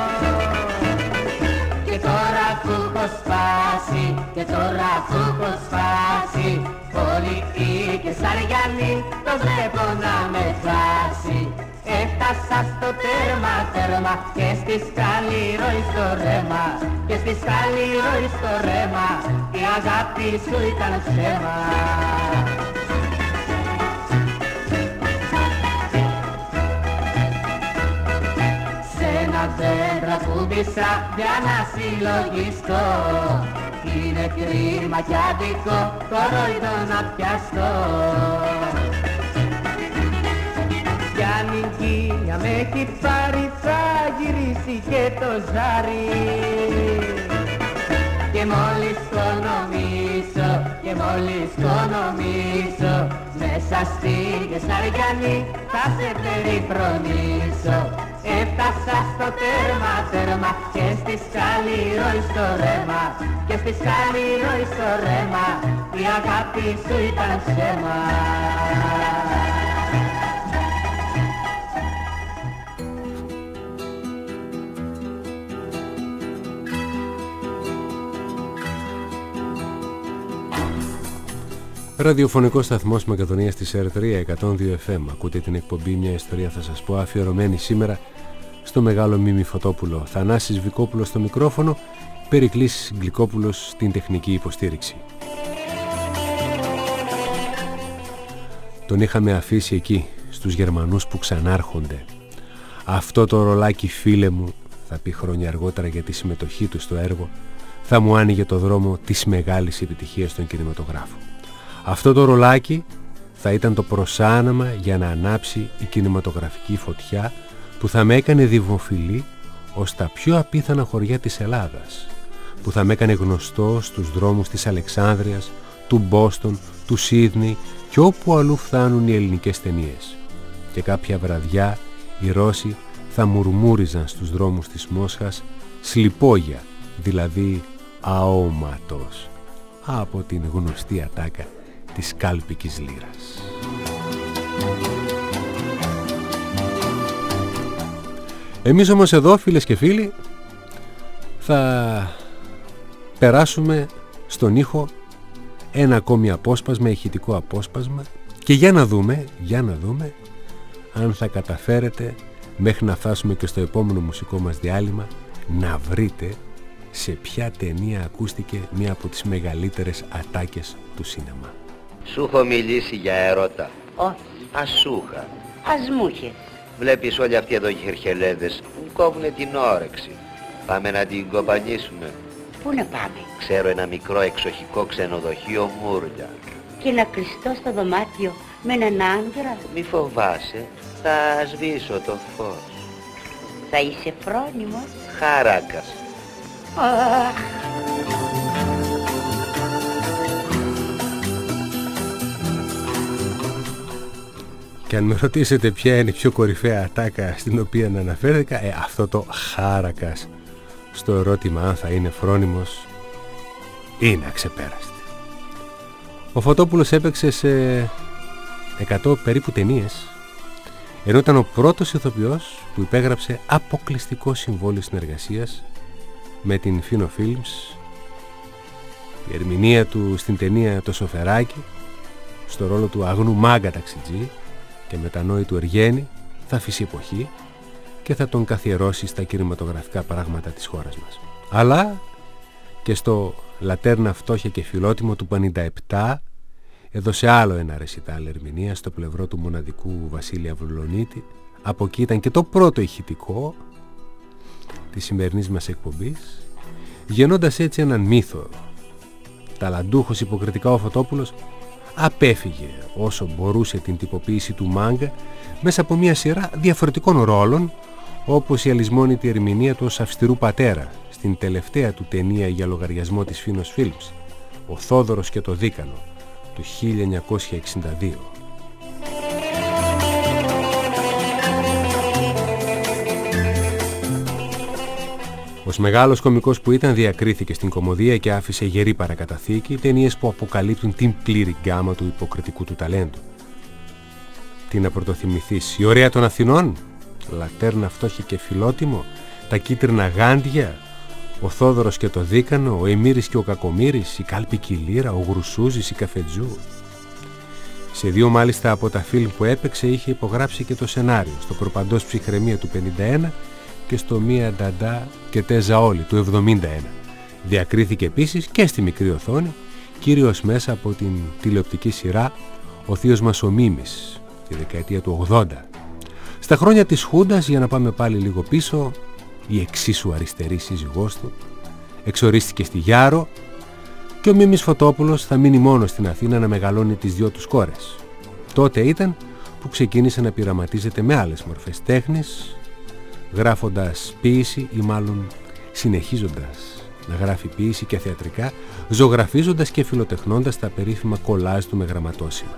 Και τώρα που έχω σπάσει, και τώρα που έχω σπάσει, όλοι οι Κεσαριανοί το βλέπω να με χάσει. Έφτασα στο τέρμα, τέρμα και στη Σκαλιρόη στο Ρέμα. Και στη Σκαλιρόη στο Ρέμα η αγάπη σου ήταν ψέμα. Δεν τραγούδισα για να συλλογιστώ. Είναι κρίμα κι άδικο κορόιδο να πιαστώ. Κι αν η κίνια με έχει πάρει θα γυρίσει και το ζάρι. Και μόλις οικονομήσω, και μόλις οικονομήσω, μέσα στη Κεσαριανή θα σε περιφρονήσω. Έφτασα στο τέρμα, τέρμα και στη Σκαλιρόη στο Ρέμα. Και στη Σκαλιρόη στο Ρέμα η αγάπη σου ήταν ψέμα. Ραδιοφωνικός σταθμός Μακεδονίας της Ερ τρία εκατόν δύο εφ εμ. Ακούτε την εκπομπή «Μια ιστορία θα σας πω», αφιερωμένη σήμερα στο μεγάλο Μίμη Φωτόπουλο. Θανάσης Βικόπουλος στο μικρόφωνο, Περικλής Γλυκόπουλος στην τεχνική υποστήριξη. Τον είχαμε αφήσει εκεί, στους Γερμανούς που ξανάρχονται. Αυτό το ρολάκι, φίλε μου, θα πει χρόνια αργότερα για τη συμμετοχή του στο έργο, θα μου άνοιγε το δρόμο της μεγάλης επιτυχίας στον κινηματογράφο. Αυτό το ρολάκι θα ήταν το προσάναμα για να ανάψει η κινηματογραφική φωτιά που θα με έκανε δημοφιλή ως τα πιο απίθανα χωριά της Ελλάδας, που θα με έκανε γνωστό στους δρόμους της Αλεξάνδρειας, του Μπόστον, του Σίδνεϊ και όπου αλλού φτάνουν οι ελληνικές ταινίες. Και κάποια βραδιά οι Ρώσοι θα μουρμούριζαν στους δρόμους της Μόσχας σλιπόγια, δηλαδή αόματος, από την γνωστή ατάκα της κάλπικης λύρας. Εμείς όμως εδώ, φίλες και φίλοι, θα περάσουμε στον ήχο ένα ακόμη απόσπασμα, ηχητικό απόσπασμα, και για να δούμε, για να δούμε αν θα καταφέρετε μέχρι να φτάσουμε και στο επόμενο μουσικό μας διάλειμμα να βρείτε σε ποια ταινία ακούστηκε μία από τις μεγαλύτερες ατάκες του σίνεμα. Σου έχω μιλήσει για έρωτα. Όχι. Ας σου είχα. Ας μου είχες. Βλέπεις όλοι αυτοί εδώ οι χερχελέδες μου κόβουνε την όρεξη. Πάμε να την κομπανίσουμε. Πού να πάμε? Ξέρω ένα μικρό εξοχικό ξενοδοχείο Μούρλια. Και να κλειστώ στο δωμάτιο με έναν άντρα. Μη φοβάσαι, θα σβήσω το φως. Θα είσαι φρόνιμος. Χάρακας. Αχ. Και αν με ρωτήσετε ποια είναι η πιο κορυφαία ατάκα στην οποία να αναφέρθηκα, ε, αυτό το χάρακας στο ερώτημα αν θα είναι φρόνιμος είναι αξεπέραστη. Ο Φωτόπουλος έπαιξε σε εκατό περίπου ταινίες, ενώ ήταν ο πρώτος ηθοποιός που υπέγραψε αποκλειστικό συμβόλαιο συνεργασίας με την Φίνο Films. Η ερμηνεία του στην ταινία «Το Σοφεράκι», στο ρόλο του αγνού μάγκα ταξιτζή και μετανόητου Εργένη, θα αφήσει εποχή και θα τον καθιερώσει στα κινηματογραφικά πράγματα της χώρας μας. Αλλά και στο «Λατέρνα, φτώχεια και φιλότιμο» του πενήντα επτά έδωσε άλλο ένα ρεσιτάλ ερμηνεία στο πλευρό του μοναδικού Βασίλη Αυλονίτη. Από εκεί ήταν και το πρώτο ηχητικό της σημερινής μας εκπομπής, γεννώντας έτσι έναν μύθο. Ταλαντούχος υποκριτικά ο Φωτόπουλος απέφυγε όσο μπορούσε την τυποποίηση του μάγκα μέσα από μια σειρά διαφορετικών ρόλων, όπως η αλυσμόνητη ερμηνεία του ως αυστηρού πατέρα στην τελευταία του ταινία για λογαριασμό της Φίνος Films, «Ο Θόδωρος και το Δίκανο» του χίλια εννιακόσια εξήντα δύο. Ως μεγάλος κωμικός που ήταν, διακρίθηκε στην κωμωδία και άφησε γερή παρακαταθήκη ταινίες που αποκαλύπτουν την πλήρη γκάμα του υποκριτικού του ταλέντου. Τι να πρωτοθυμηθείς? Η Ωραία των Αθηνών, Λατέρνα, φτώχεια και φιλότιμο, Τα κίτρινα γάντια, Ο Θόδωρος και το Δίκανο, Ο Εμμύρης και ο Κακομύρης, Η κάλπικη λύρα, Ο Γρουσούζης, Η Καφετζού. Σε δύο μάλιστα από τα φιλμ που έπαιξε είχε υπογράψει και το σενάριο, στο Προπαντός Ψυχραιμία του πενήντα ένα και στο Μία Νταντά και Τέζα Όλη του εβδομήντα ένα. Διακρίθηκε επίσης και στη μικρή οθόνη, κυρίως μέσα από την τηλεοπτική σειρά «Ο θείος μας ο Μίμης» τη δεκαετία του ογδόντα. Στα χρόνια της Χούντας, για να πάμε πάλι λίγο πίσω, η εξίσου αριστερή σύζυγός του εξορίστηκε στη Γιάρο και ο Μίμης Φωτόπουλος θα μείνει μόνο στην Αθήνα να μεγαλώνει τις δυο τους κόρες. Τότε ήταν που ξεκίνησε να πειραματίζεται με άλλες μορφές τέχνης, γράφοντας ποίηση ή μάλλον συνεχίζοντας να γράφει ποίηση και θεατρικά, ζωγραφίζοντας και φιλοτεχνώντας τα περίφημα κολάζ του με γραμματόσημα.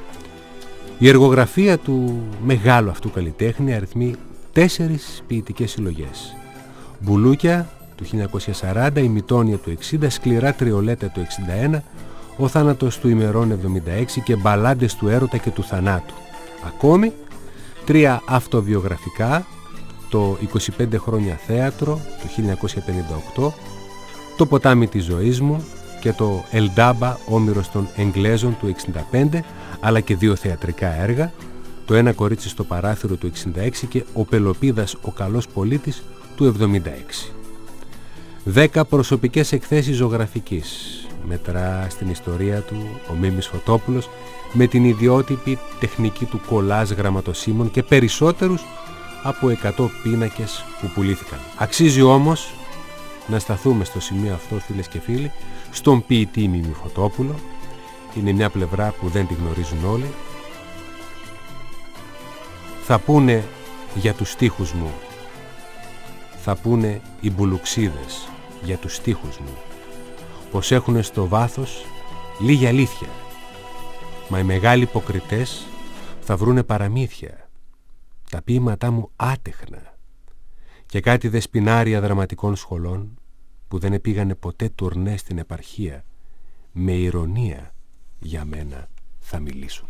Η εργογραφία του μεγάλου αυτού καλλιτέχνη αριθμεί τέσσερις ποιητικές συλλογές. Μπουλούκια του χίλια εννιακόσια σαράντα, Η Μητώνια του εξήντα, Σκληρά Τριολέτα του εξήντα ένα, Ο Θάνατος του ημερών εβδομήντα έξι και Μπαλάντες του έρωτα και του θανάτου. Ακόμη τρία αυτοβιογραφικά, το είκοσι πέντε χρόνια θέατρο του χίλια εννιακόσια πενήντα οκτώ, Το ποτάμι της ζωής μου και το Ελντάμπα, Όμηρος των Εγγλέζων του εξήντα πέντε, αλλά και δύο θεατρικά έργα, Το ένα κορίτσι στο παράθυρο του εξήντα έξι και Ο Πελοπίδας ο καλός πολίτης του εβδομήντα έξι. Δέκα προσωπικές εκθέσεις ζωγραφικής μετρά στην ιστορία του ο Μίμης Φωτόπουλος με την ιδιότυπη τεχνική του κολάζ γραμματοσύμων και περισσότερους από εκατό πίνακες που πουλήθηκαν. Αξίζει όμως να σταθούμε στο σημείο αυτό, φίλες και φίλοι, στον ποιητή Μίμη Φωτόπουλο. Είναι μια πλευρά που δεν τη γνωρίζουν όλοι. Θα πούνε για τους στίχους μου, θα πούνε οι μπουλουξίδες, για τους στίχους μου, πως έχουν στο βάθος λίγη αλήθεια, μα οι μεγάλοι υποκριτές θα βρούνε παραμύθια, τα ποίηματά μου άτεχνα και κάτι δεσποινάρια δραματικών σχολών που δεν επήγανε ποτέ τουρνέ στην επαρχία, με ηρωνία για μένα θα μιλήσουνε.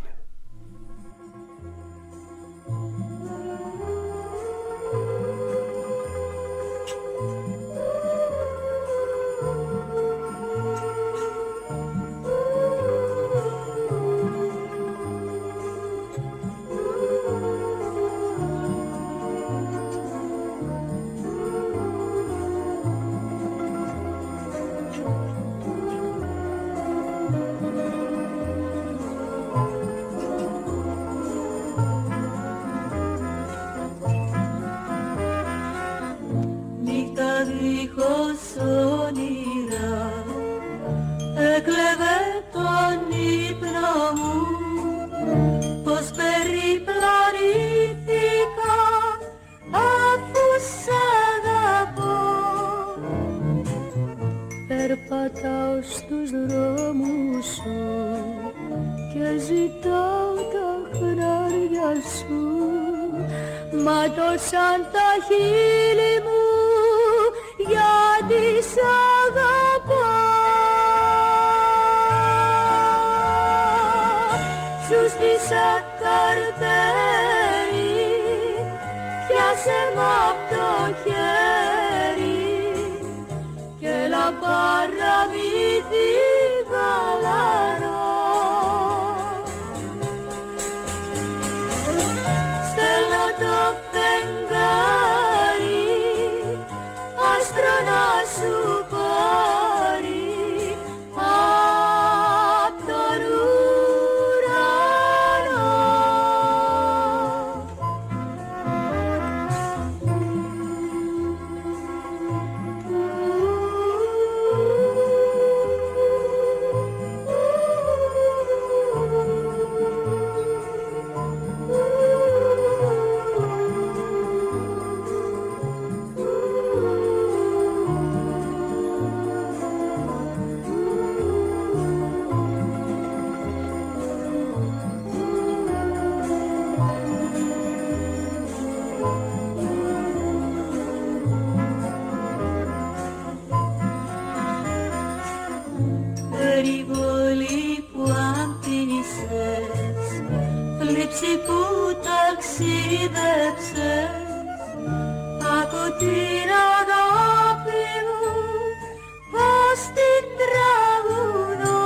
Περπατάω στους δρόμους σου και ζητάω τα χνάρια σου, ματώσαν τα χείλη μου γιατί σ' αγαπάω. Σου στήσα καρτέρι, πιάσε μ' απ' το χέρι και έλα παραμύθι γαλανό. Στέλνω το φεγγάρι, άστρο να σου πάρει απ' τον ουρανό. Περιβολή που άμπτυνησες, θλίψη που ταξίδεψες, από την αγάπη μου πως την τραγουδώ.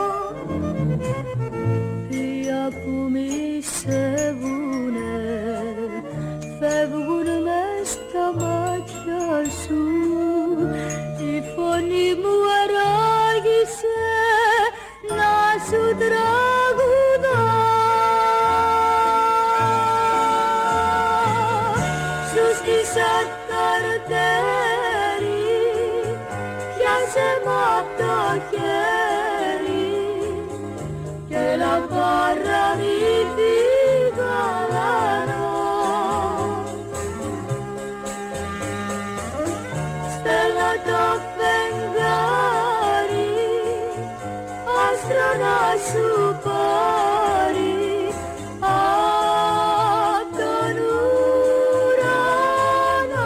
Ποια που μισεύουνε φεύγουν μες στα μάτια σου, η φωνή μου αράγησε να σου τραγουδώ. Σου στήσα καρτέρι, πιάσε μ' απ' το χέρι και έλα παραμύθι γαλανό. Στέλνω το φεγγάρι, άστρο να σου πάρει απ' τον ουρανό.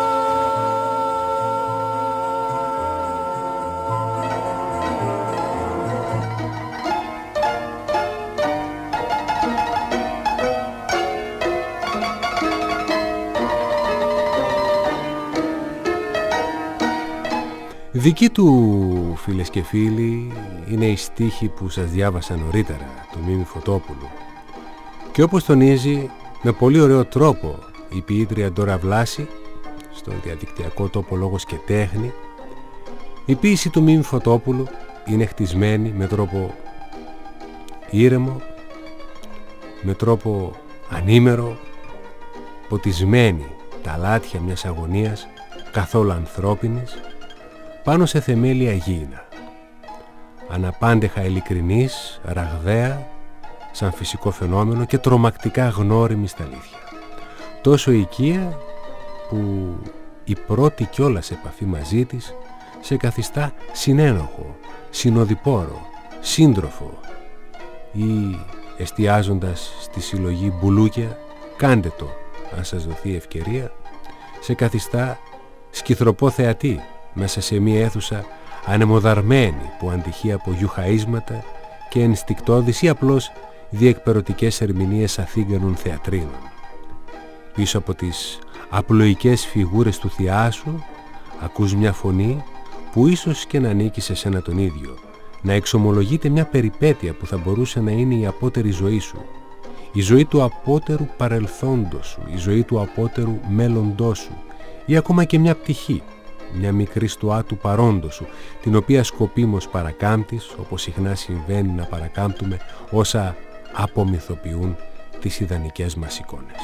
Δική του, φίλες και φίλοι, είναι η στίχη που σας διάβασα νωρίτερα, του Μίμη Φωτόπουλου. Και όπως τονίζει με πολύ ωραίο τρόπο η ποιήτρια Ντόρα Βλάση στον διαδικτυακό τόπο Λόγος και Τέχνη, η ποίηση του Μίμη Φωτόπουλου είναι χτισμένη με τρόπο ήρεμο, με τρόπο ανήμερο, ποτισμένη τα λάτια μιας αγωνίας καθόλου ανθρώπινης πάνω σε θεμέλια γήινα, αναπάντεχα ειλικρινής, ραγδαία σαν φυσικό φαινόμενο και τρομακτικά γνώριμη στα αλήθεια. Τόσο οικία που η πρώτη κιόλας επαφή μαζί της σε καθιστά συνένοχο, συνοδοιπόρο, σύντροφο ή εστιάζοντας στη συλλογή μπουλούκια, κάντε το αν σας δοθεί ευκαιρία, σε καθιστά σκυθροπό θεατή μέσα σε μία αίθουσα ανεμοδαρμένη που αντυχεί από γιουχαΐσματα και ενστικτώδεις ή απλώς διεκπερωτικές ερμηνείες αθήγανων θεατρίνων. Πίσω από τις απλοϊκές φιγούρες του θειάσου ακούς μια φωνή που ίσως και να ανήκει σε σένα τον ίδιο, να εξομολογείται μια περιπέτεια που θα μπορούσε να είναι η απότερη ζωή σου, η ζωή του απότερου παρελθόντος σου, η ζωή του απότερου μέλλοντός σου ή ακόμα και μια πτυχή, μια μικρή στοά του παρόντος σου, την οποία σκοπίμως παρακάμπτεις, όπως συχνά συμβαίνει να παρακάμπτουμε όσα απομυθοποιούν τις ιδανικές μας εικόνες.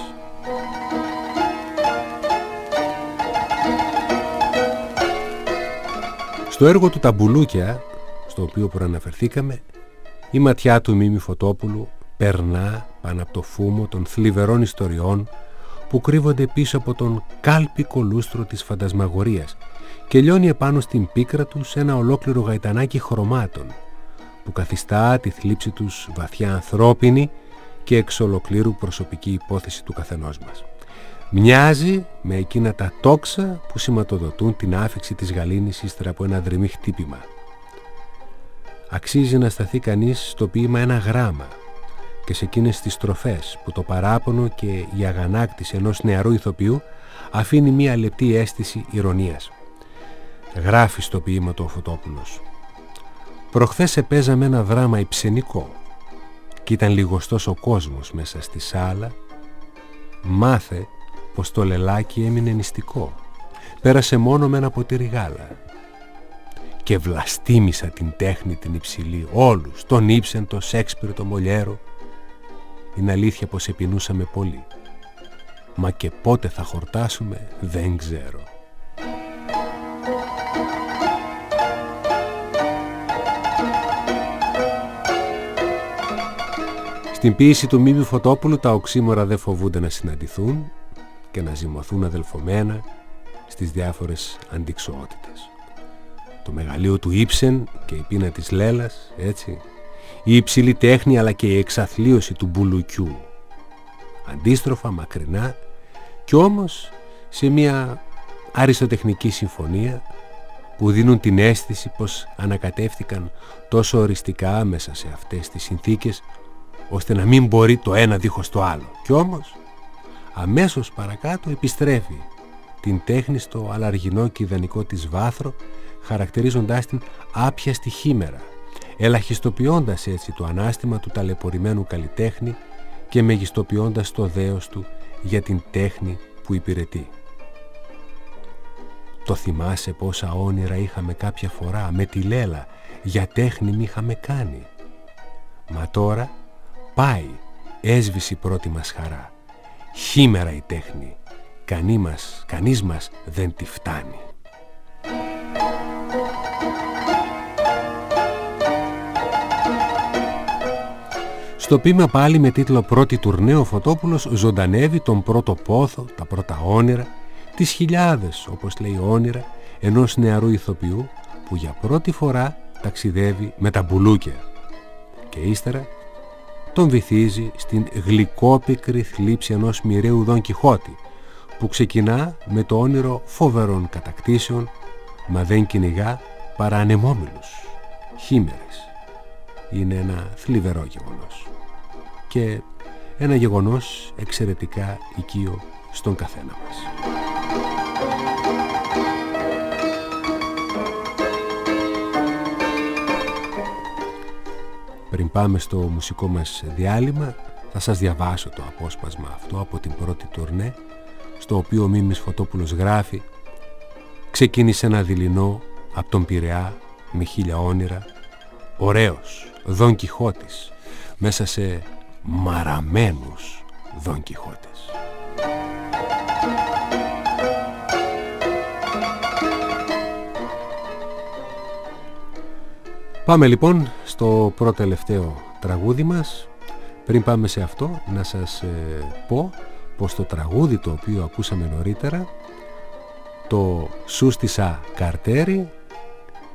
Στο έργο του «Τα μπουλούκια», στο οποίο προαναφερθήκαμε, η ματιά του Μίμη Φωτόπουλου περνά πάνω από το φούμο των θλιβερών ιστοριών που κρύβονται πίσω από τον κάλπικο λούστρο της φαντασμαγορίας και λιώνει επάνω στην πίκρα τους ένα ολόκληρο γαϊτανάκι χρωμάτων που καθιστά τη θλίψη τους βαθιά ανθρώπινη και εξ ολοκλήρου προσωπική υπόθεση του καθενός μας. Μοιάζει με εκείνα τα τόξα που σηματοδοτούν την άφιξη της γαλήνης ύστερα από ένα δρυμή χτύπημα. Αξίζει να σταθεί κανείς στο ποίημα ένα γράμμα και σε εκείνες τις στροφές που το παράπονο και η αγανάκτηση ενός νεαρού ηθοποιού αφήνει μία λεπτή αίσθηση ηρωνίας. Γράφει στο ποίημα του ο Φωτόπουλος: «Προχθές επέζαμε ένα δράμα υψενικό και ήταν λιγοστός ο κόσμος μέσα στη σάλα. Μάθε πως το λελάκι έμεινε νηστικό. Πέρασε μόνο με ένα ποτήρι γάλα. Και βλαστήμισα την τέχνη την υψηλή, όλους, τον Ήψεν, τον Σέξπιρ, τον Μολιέρο. Είναι αλήθεια πως επεινούσαμε πολύ. Μα και πότε θα χορτάσουμε δεν ξέρω». Στην ποίηση του Μίμη Φωτόπουλου τα οξύμορα δεν φοβούνται να συναντηθούν και να ζυμωθούν αδελφομένα στις διάφορες αντιξοότητες. Το μεγαλείο του Ήψεν και η πείνα της Λέλας, έτσι, η υψηλή τέχνη αλλά και η εξαθλίωση του μπουλουκιού. Αντίστροφα, μακρινά κι όμως σε μια αριστοτεχνική συμφωνία που δίνουν την αίσθηση πως ανακατεύθηκαν τόσο οριστικά μέσα σε αυτές τις συνθήκες ώστε να μην μπορεί το ένα δίχως το άλλο. Κι όμως αμέσως παρακάτω επιστρέφει την τέχνη στο αλαργινό και ιδανικό της βάθρο, χαρακτηρίζοντάς την άπιαστη χήμερα, ελαχιστοποιώντας έτσι το ανάστημα του ταλαιπωρημένου καλλιτέχνη και μεγιστοποιώντας το δέος του για την τέχνη που υπηρετεί. Το θυμάσαι πόσα όνειρα είχαμε κάποια φορά με τη Λέλα, για τέχνη μη είχαμε κάνει. Μα τώρα πάει, έσβησε η πρώτη μας χαρά. Χήμερα η τέχνη, κανεί μας, κανείς μας δεν τη φτάνει. Στο ποίημα πάλι με τίτλο «Πρώτη τουρνέ» ο Φωτόπουλος ζωντανεύει τον πρώτο πόθο, τα πρώτα όνειρα, τις χιλιάδες, όπως λέει, όνειρα ενός νεαρού ηθοποιού που για πρώτη φορά ταξιδεύει με τα μπουλούκια και ύστερα τον βυθίζει στην γλυκόπικρη θλίψη ενός μοιραίου Δον Κιχώτη που ξεκινά με το όνειρο φοβερών κατακτήσεων, μα δεν κυνηγά παρά ανεμόμυλους, χήμερες. Είναι ένα θλιβερό γεγονός και ένα γεγονός εξαιρετικά οικείο στον καθένα μας. Πριν πάμε στο μουσικό μας διάλειμμα, θα σας διαβάσω το απόσπασμα αυτό από την πρώτη τουρνέ, στο οποίο ο Μίμης Φωτόπουλος γράφει: «Ξεκίνησε ένα δειλινό από τον Πειραιά με χίλια όνειρα, ωραίος Δον Κιχώτης μέσα σε μαραμένους Δον Κιχώτες». Πάμε λοιπόν στο πρώτο τελευταίο τραγούδι μας. Πριν πάμε σε αυτό, να σας ε, πω πως το τραγούδι το οποίο ακούσαμε νωρίτερα, το «Σούστισα Καρτέρι»,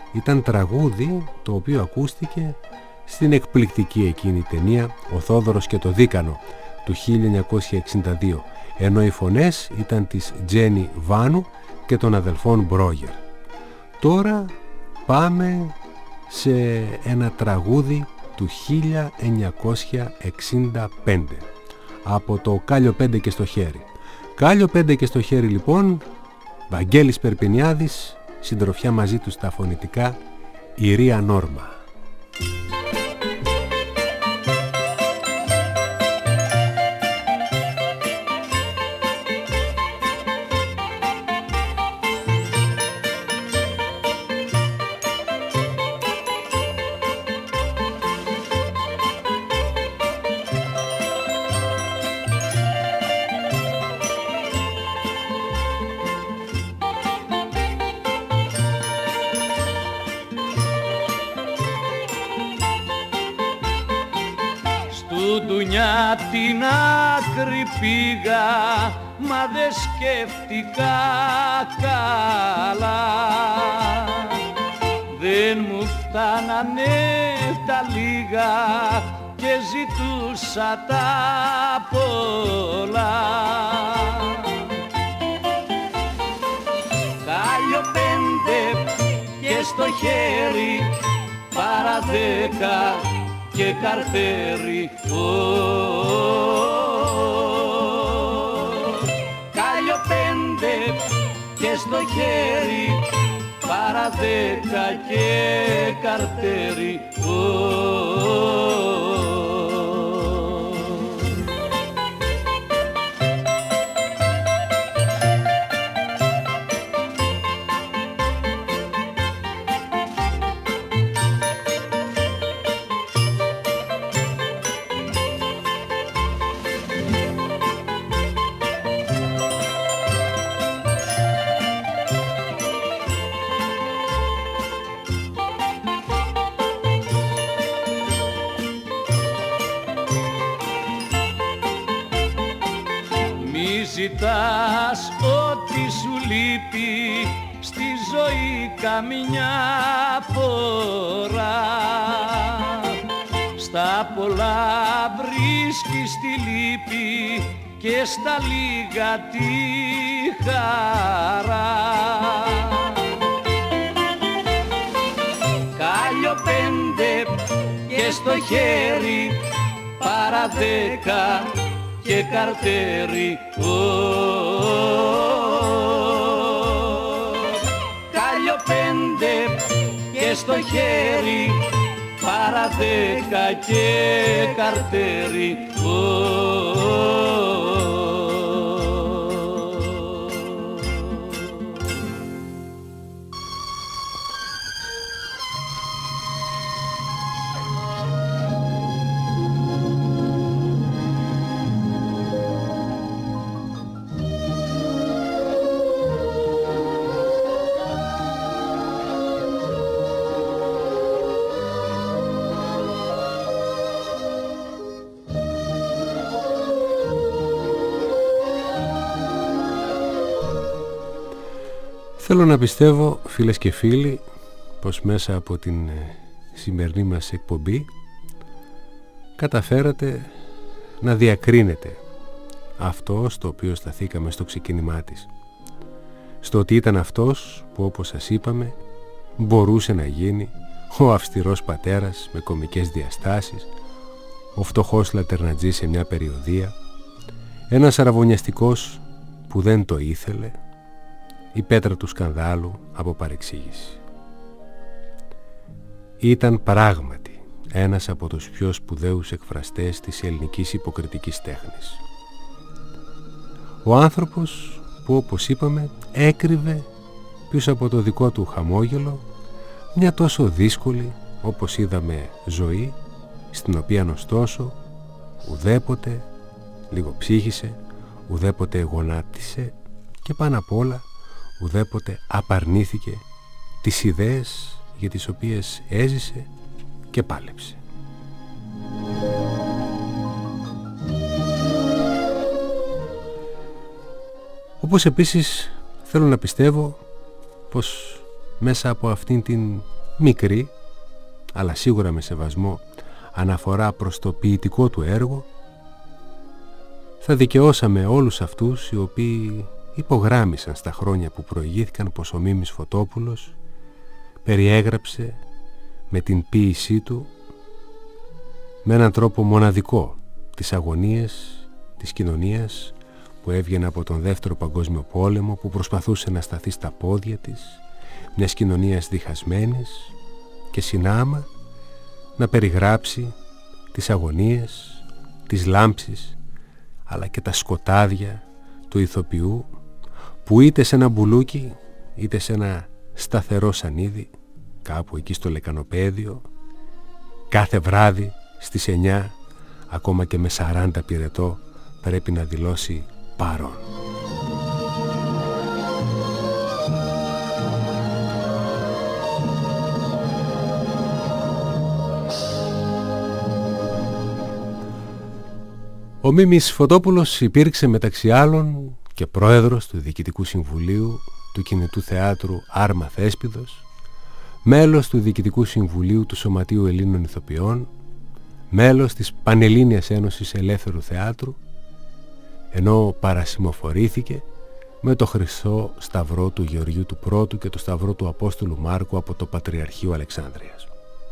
ήταν τραγούδι το οποίο ακούστηκε στην εκπληκτική εκείνη ταινία «Ο Θόδωρος και το Δίκανο» του χίλια εννιακόσια εξήντα δύο, ενώ οι φωνές ήταν της Τζένι Βάνου και των αδελφών Μπρόγερ. Τώρα πάμε σε ένα τραγούδι του χίλια εννιακόσια εξήντα πέντε από το «Κάλιο πέντε και στο χέρι». «Κάλιο πέντε και στο χέρι» λοιπόν, Βαγγέλης Περπινιάδης, συντροφιά μαζί του στα φωνητικά η Ρία Νόρμα. Την άκρη πήγα, μα δε σκέφτηκα καλά. Δεν μου φτάνανε τα λίγα και ζητούσα τα πολλά. Κάλιο πέντε και στο χέρι, παρά δέκα και καρτέρι. Κάλιο πέντε και στο χέρι, παρά δέκα και καρτέρι. Ζητάς ό,τι σου λείπει στη ζωή καμιά φορά. Στα πολλά βρίσκεις τη λύπη και στα λίγα τη χαρά. Κάλιο πέντε και στο χέρι, παρά δέκα και καρτέρι. Κάλιο πέντε και στο χέρι, παρά δέκα και καρτέρι. Θέλω να πιστεύω, φίλες και φίλοι, πως μέσα από την σημερινή μας εκπομπή καταφέρατε να διακρίνετε αυτό στο οποίο σταθήκαμε στο ξεκίνημά της. Στο ότι ήταν αυτός που, όπως σας είπαμε, μπορούσε να γίνει ο αυστηρός πατέρας με κωμικές διαστάσεις, ο φτωχός λατερνατζής σε μια περιοδεία, ένας αραβωνιαστικός που δεν το ήθελε, η πέτρα του σκανδάλου από παρεξήγηση. Ήταν πράγματι ένας από τους πιο σπουδαίους εκφραστές της ελληνικής υποκριτικής τέχνης. Ο άνθρωπος που, όπως είπαμε, έκρυβε πίσω από το δικό του χαμόγελο μια τόσο δύσκολη, όπως είδαμε, ζωή, στην οποία ωστόσο ουδέποτε λιγοψύχησε, ουδέποτε γονάτισε και πάνω απ' όλα ουδέποτε απαρνήθηκε τις ιδέες για τις οποίες έζησε και πάλεψε. Όπως επίσης θέλω να πιστεύω πως μέσα από αυτήν την μικρή, αλλά σίγουρα με σεβασμό, αναφορά προς το ποιητικό του έργο, θα δικαιώσαμε όλους αυτούς οι οποίοι υπογράμμισαν στα χρόνια που προηγήθηκαν πως ο Μίμης Φωτόπουλος περιέγραψε με την ποίησή του με έναν τρόπο μοναδικό τις αγωνίες της κοινωνίας που έβγαινε από τον Δεύτερο Παγκόσμιο Πόλεμο, που προσπαθούσε να σταθεί στα πόδια της, μιας κοινωνίας διχασμένης, και συνάμα να περιγράψει τις αγωνίες, τις λάμψεις, αλλά και τα σκοτάδια του ηθοποιού που είτε σε ένα μπουλούκι είτε σε ένα σταθερό σανίδι κάπου εκεί στο λεκανοπέδιο κάθε βράδυ στις εννιά, ακόμα και με σαράντα πυρετό, πρέπει να δηλώσει παρόν. Ο Μίμης Φωτόπουλος υπήρξε μεταξύ άλλων και πρόεδρος του Διοικητικού Συμβουλίου του Κινητού Θεάτρου Άρμα Θέσπιδος, μέλος του Διοικητικού Συμβουλίου του Σωματείου Ελλήνων Ηθοποιών, μέλος της Πανελλήνιας Ένωσης Ελεύθερου Θεάτρου, ενώ παρασημοφορήθηκε με το Χρυσό Σταυρό του Γεωργίου του Πρώτου και το Σταυρό του Απόστολου Μάρκου από το Πατριαρχείο Αλεξάνδρειας.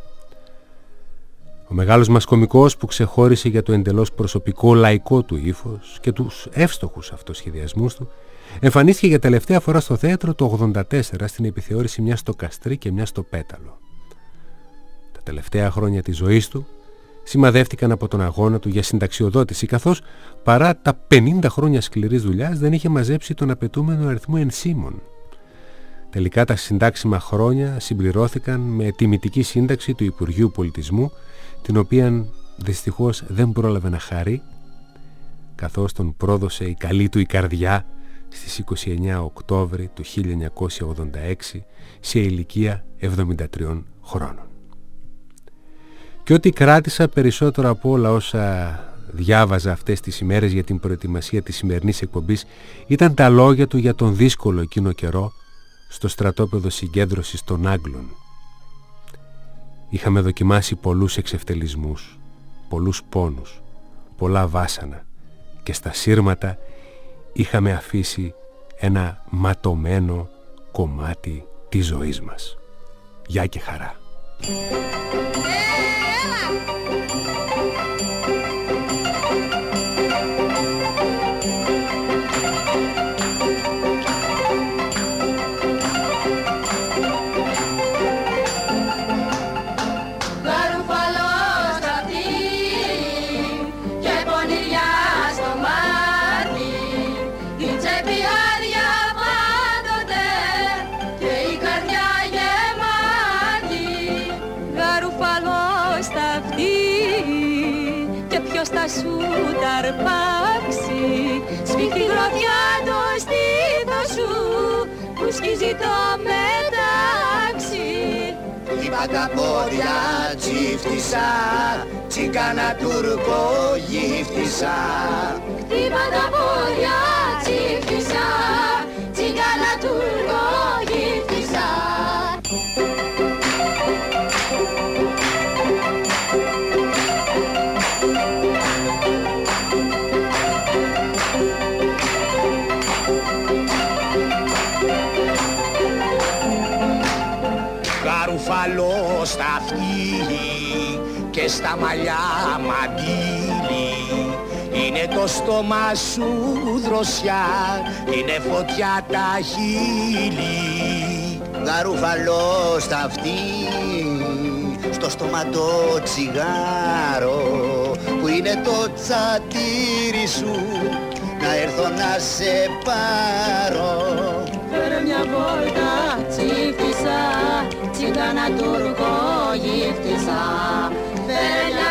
Ο μεγάλος μας κωμικός, που ξεχώρισε για το εντελώς προσωπικό λαϊκό του ύφος και τους εύστοχους αυτοσχεδιασμούς του, εμφανίστηκε για τελευταία φορά στο θέατρο το ογδόντα τέσσερα στην επιθεώρηση μια στο Καστρί και μια στο Πέταλο. Τα τελευταία χρόνια της ζωής του σημαδεύτηκαν από τον αγώνα του για συνταξιοδότηση, καθώς παρά τα πενήντα χρόνια σκληρής δουλειάς δεν είχε μαζέψει τον απαιτούμενο αριθμό ενσύμων. Τελικά τα συντάξιμα χρόνια συμπληρώθηκαν με τιμητική σύνταξη του Υπουργείου Πολιτισμού, την οποία δυστυχώς δεν πρόλαβε να χαρεί, καθώς τον πρόδωσε η καλή του η καρδιά στις είκοσι εννέα Οκτώβρη του χίλια εννιακόσια ογδόντα έξι σε ηλικία εβδομήντα τριών χρόνων. Και ό,τι κράτησα περισσότερο από όλα όσα διάβαζα αυτές τις ημέρες για την προετοιμασία της σημερινής εκπομπής ήταν τα λόγια του για τον δύσκολο εκείνο καιρό στο στρατόπεδο συγκέντρωσης των Άγγλων. Είχαμε δοκιμάσει πολλούς εξευτελισμούς, πολλούς πόνους, πολλά βάσανα και στα σύρματα είχαμε αφήσει ένα ματωμένο κομμάτι της ζωής μας. Γεια και χαρά. Σου ταρπάξει, σφίχτη γροθιά το στήθος σου που σκίζει το μετάξι. Είπα τα πόδια τσίφτησα, τσίκανα τουρκο γύφτησα. Είπα τα πόδια τσίφτησα, τσίκανα τουρκο γύφτησα. Καρουφαλό στα αυτή και στα μαλλιά μαντήλι. Είναι το στόμα σου δροσιά, είναι φωτιά τα χείλη. Γαρουφαλό στα αυτή, στο στόμα το τσιγάρο, που είναι το τσατήρι σου, να έρθω να σε πάρω. Φέρε μια βόλτα τσίφτησα, τσιγάνα τουρκο γύφτησα. Φέρε μια